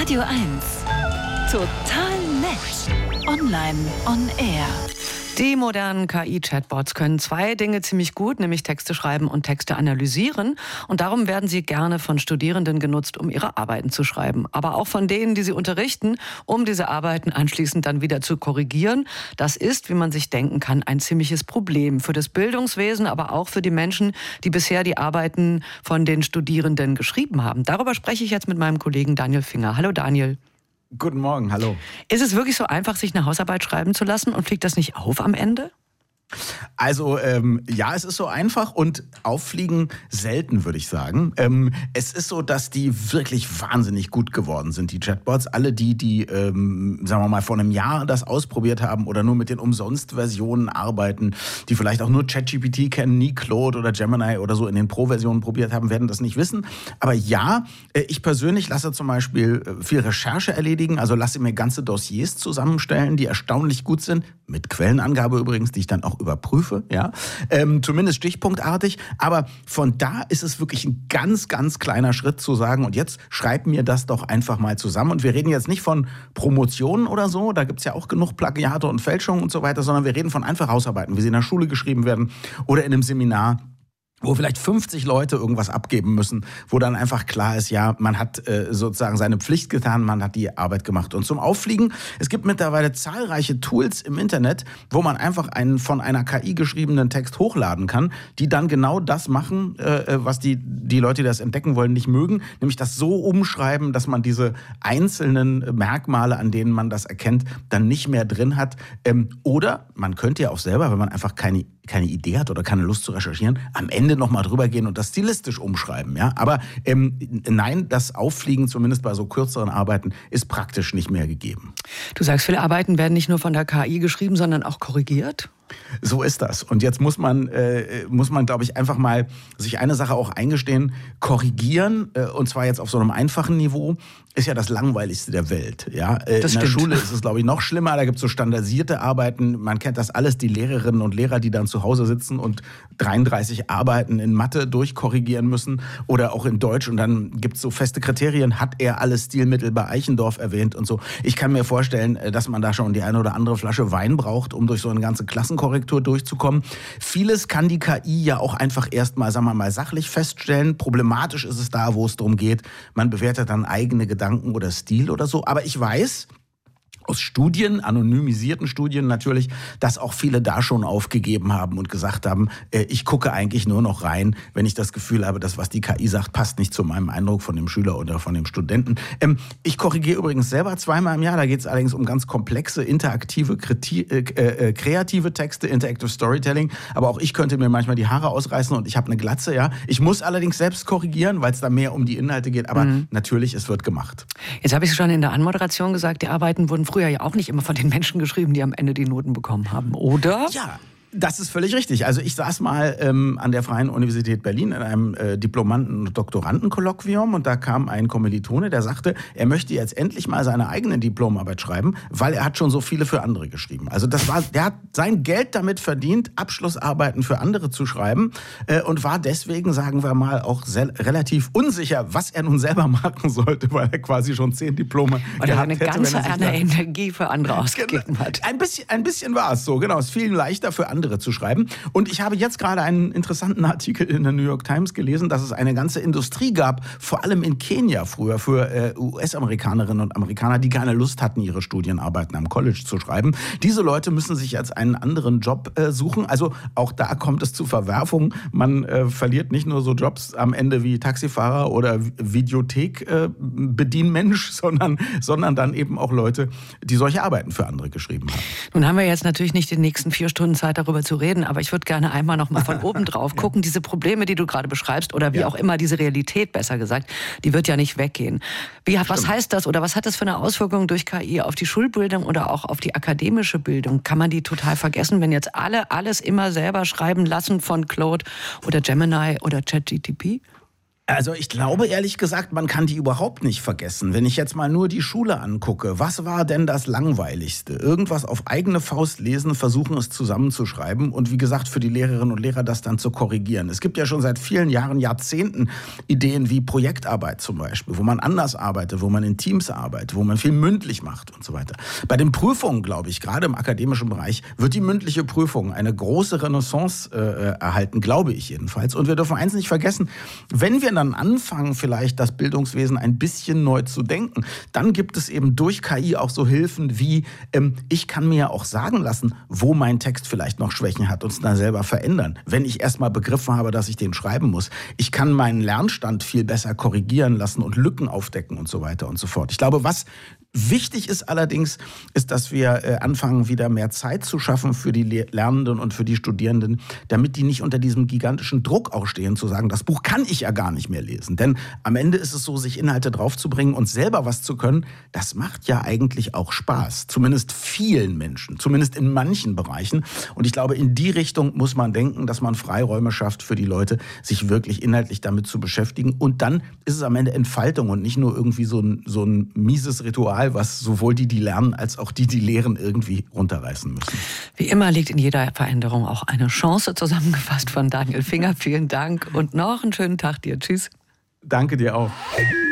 Radio 1. Total nett. Online on Air. Die modernen KI-Chatbots können zwei Dinge ziemlich gut, nämlich Texte schreiben und Texte analysieren. Und darum werden sie gerne von Studierenden genutzt, um ihre Arbeiten zu schreiben. Aber auch von denen, die sie unterrichten, um diese Arbeiten anschließend dann wieder zu korrigieren. Das ist, wie man sich denken kann, ein ziemliches Problem für das Bildungswesen, aber auch für die Menschen, die bisher die Arbeiten von den Studierenden geschrieben haben. Darüber spreche ich jetzt mit meinem Kollegen Daniel Finger. Hallo Daniel. Guten Morgen, hallo. Ist es wirklich so einfach, sich eine Hausarbeit schreiben zu lassen und fliegt das nicht auf am Ende? Also ja, es ist so einfach und auffliegen selten, würde ich sagen. Es ist so, dass die wirklich wahnsinnig gut geworden sind, die Chatbots. Alle die sagen wir mal, vor einem Jahr das ausprobiert haben oder nur mit den Umsonst-Versionen arbeiten, die vielleicht auch nur ChatGPT kennen, nie Claude oder Gemini oder so in den Pro-Versionen probiert haben, werden das nicht wissen. Aber ja, ich persönlich lasse zum Beispiel viel Recherche erledigen, also lasse mir ganze Dossiers zusammenstellen, die erstaunlich gut sind, mit Quellenangabe übrigens, die ich dann auch überprüfe, ja, zumindest stichpunktartig, aber von da ist es wirklich ein ganz, ganz kleiner Schritt zu sagen, und jetzt schreib mir das doch einfach mal zusammen. Und wir reden jetzt nicht von Promotionen oder so, da gibt's ja auch genug Plagiate und Fälschungen und so weiter, sondern wir reden von einfach Hausarbeiten, wie sie in der Schule geschrieben werden oder in einem Seminar, wo vielleicht 50 Leute irgendwas abgeben müssen, wo dann einfach klar ist, ja, man hat sozusagen seine Pflicht getan, man hat die Arbeit gemacht. Und zum Auffliegen, es gibt mittlerweile zahlreiche Tools im Internet, wo man einfach einen von einer KI geschriebenen Text hochladen kann, die dann genau das machen, was die Leute, die das entdecken wollen, nicht mögen, nämlich das so umschreiben, dass man diese einzelnen Merkmale, an denen man das erkennt, dann nicht mehr drin hat. Oder man könnte ja auch selber, wenn man einfach keine Idee hat oder keine Lust zu recherchieren, am Ende nochmal drüber gehen und das stilistisch umschreiben. Ja? Aber nein, das Auffliegen, zumindest bei so kürzeren Arbeiten, ist praktisch nicht mehr gegeben. Du sagst, viele Arbeiten werden nicht nur von der KI geschrieben, sondern auch korrigiert? So ist das. Und jetzt muss man, glaube ich, einfach mal sich eine Sache auch eingestehen. Korrigieren, und zwar jetzt auf so einem einfachen Niveau, ist ja das Langweiligste der Welt. Ja? In der Schule ist es, glaube ich, noch schlimmer. Da gibt es so standardisierte Arbeiten. Man kennt das alles, die Lehrerinnen und Lehrer, die dann zu Hause sitzen und 33 Arbeiten in Mathe durchkorrigieren müssen oder auch in Deutsch. Und dann gibt es so feste Kriterien. Hat er alle Stilmittel bei Eichendorff erwähnt und so. Ich kann mir vorstellen, dass man da schon die eine oder andere Flasche Wein braucht, um durch so eine ganze Klassenkorrektur durchzukommen. Vieles kann die KI ja auch einfach erstmal, sagen wir mal, sachlich feststellen. Problematisch ist es da, wo es darum geht, man bewertet dann eigene Gedanken oder Stil oder so. Aber ich weiß aus Studien, anonymisierten Studien natürlich, dass auch viele da schon aufgegeben haben und gesagt haben, ich gucke eigentlich nur noch rein, wenn ich das Gefühl habe, das, was die KI sagt, passt nicht zu meinem Eindruck von dem Schüler oder von dem Studenten. Ich korrigiere übrigens selber 2-mal im Jahr, da geht es allerdings um ganz komplexe, interaktive, kreative Texte, Interactive Storytelling, aber auch ich könnte mir manchmal die Haare ausreißen und ich habe eine Glatze, ja. Ich muss allerdings selbst korrigieren, weil es da mehr um die Inhalte geht, aber natürlich, es wird gemacht. Jetzt habe ich es schon in der Anmoderation gesagt, die Arbeiten wurden früher ja auch nicht immer von den Menschen geschrieben, die am Ende die Noten bekommen haben, oder? Ja. Das ist völlig richtig. Also ich saß mal an der Freien Universität Berlin in einem Diplomanden- und Doktorandenkolloquium und da kam ein Kommilitone, der sagte, er möchte jetzt endlich mal seine eigene Diplomarbeit schreiben, weil er hat schon so viele für andere geschrieben. Also der hat sein Geld damit verdient, Abschlussarbeiten für andere zu schreiben und war deswegen, sagen wir mal, auch relativ unsicher, was er nun selber machen sollte, weil er quasi schon 10 Diplome gehabt hätte. Eine ganze Energie für andere ausgegeben hat. Ein bisschen war es so, genau. Es fiel ihm leichter für andere zu schreiben. Und ich habe jetzt gerade einen interessanten Artikel in der New York Times gelesen, dass es eine ganze Industrie gab, vor allem in Kenia früher, für US-Amerikanerinnen und Amerikaner, die keine Lust hatten, ihre Studienarbeiten am College zu schreiben. Diese Leute müssen sich jetzt einen anderen Job suchen. Also auch da kommt es zu Verwerfungen. Man verliert nicht nur so Jobs am Ende wie Taxifahrer oder Videothek-Bedienmensch, sondern dann eben auch Leute, die solche Arbeiten für andere geschrieben haben. Nun haben wir jetzt natürlich nicht die nächsten 4 Stunden Zeit, darüber zu reden, aber ich würde gerne einmal noch mal von oben drauf gucken. Diese Probleme, die du gerade beschreibst, oder wie auch immer, diese Realität, besser gesagt, die wird ja nicht weggehen. Was heißt das oder was hat das für eine Auswirkung durch KI auf die Schulbildung oder auch auf die akademische Bildung? Kann man die total vergessen, wenn jetzt alles immer selber schreiben lassen von Claude oder Gemini oder ChatGPT? Also ich glaube ehrlich gesagt, man kann die überhaupt nicht vergessen. Wenn ich jetzt mal nur die Schule angucke, was war denn das Langweiligste? Irgendwas auf eigene Faust lesen, versuchen es zusammenzuschreiben und wie gesagt für die Lehrerinnen und Lehrer das dann zu korrigieren. Es gibt ja schon seit vielen Jahren, Jahrzehnten Ideen wie Projektarbeit zum Beispiel, wo man anders arbeitet, wo man in Teams arbeitet, wo man viel mündlich macht und so weiter. Bei den Prüfungen, glaube ich, gerade im akademischen Bereich, wird die mündliche Prüfung eine große Renaissance erhalten, glaube ich jedenfalls. Und wir dürfen eins nicht vergessen, wenn wir dann anfangen, vielleicht das Bildungswesen ein bisschen neu zu denken, dann gibt es eben durch KI auch so Hilfen wie, ich kann mir ja auch sagen lassen, wo mein Text vielleicht noch Schwächen hat und es dann selber verändern. Wenn ich erstmal begriffen habe, dass ich den schreiben muss. Ich kann meinen Lernstand viel besser korrigieren lassen und Lücken aufdecken und so weiter und so fort. Ich glaube, was wichtig ist allerdings, ist, dass wir anfangen, wieder mehr Zeit zu schaffen für die Lernenden und für die Studierenden, damit die nicht unter diesem gigantischen Druck auch stehen, zu sagen, das Buch kann ich ja gar nicht mehr lesen. Denn am Ende ist es so, sich Inhalte draufzubringen und selber was zu können, das macht ja eigentlich auch Spaß. Zumindest vielen Menschen, zumindest in manchen Bereichen. Und ich glaube, in die Richtung muss man denken, dass man Freiräume schafft für die Leute, sich wirklich inhaltlich damit zu beschäftigen. Und dann ist es am Ende Entfaltung und nicht nur irgendwie so ein mieses Ritual, was sowohl die lernen, als auch die lehren, irgendwie runterreißen müssen. Wie immer liegt in jeder Veränderung auch eine Chance, zusammengefasst von Daniel Finger. Vielen Dank und noch einen schönen Tag dir. Tschüss. Danke dir auch.